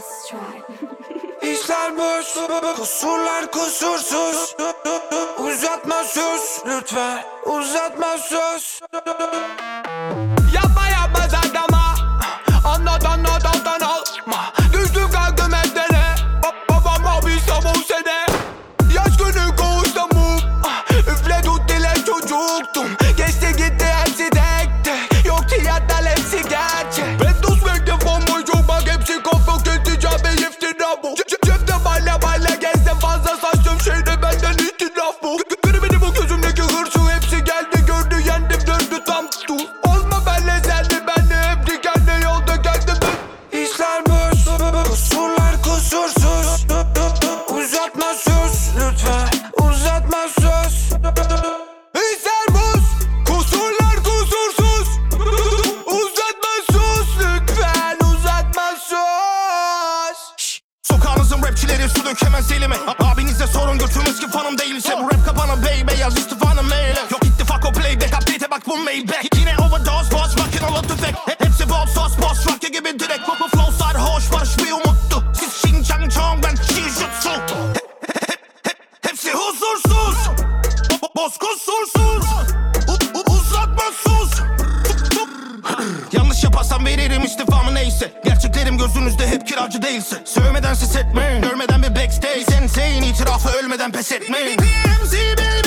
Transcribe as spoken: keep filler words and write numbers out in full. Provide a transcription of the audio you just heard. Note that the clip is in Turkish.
İşler boş, kusurlar kusursuz. Uzatma söz, lütfen uzatma söz. Yapma yapma zatlama, anlat anlat alttan alma. Düştüm kalktım eldene, babam abi sabun sene. Yaş günü koğuşta mum, üfle tut dile çocuktum. Geçti gitti hepsi tek tek, yok tiyatral hepsi gerçek. Ben dost bekle bomboy çok bak hepsi kafa kesici be iftira bu. Cepte balla balla gezdim fazla saçtım şeyde benden itiraf bu. Görmedi bu gözümdeki hırsı hepsi geldi gördü yendim döndü tam tu. Olma benle seldi benle hep dikenli yolda geldim ben. İşler boş, kusurlar kusursuz. Uzatma söz lütfen uzatma söz. İşler boş, kusurlar kusursuz. Uzatma söz lütfen uzatma söz. Sokağınızın rapçileri su dökemez elime. Abinize sorun götürmüş ki fanım değilse. Bu rap kapana baby yaz istifanı maile. Yok ittifak o playback update'e bak bu Maybach. Yine overdose boss makinalı tüfek. Hepsi bol sos boss rock gibi direkt. Popo flow sarhoş barış bir umuttu. Siz Shin Chang Chong ben Shijutsu. Hepsi huzursuz, boz kusursuz. Uzatma sus. Yanlış yaparsam veririm istifamı neyse. Gerçeklerim gözünüzde hep kiracı değilse. Sövmeden ses etmeyin, görmeden bir backstage. Sensei'nin itirafı ölmeden pes etmeyin. D M Z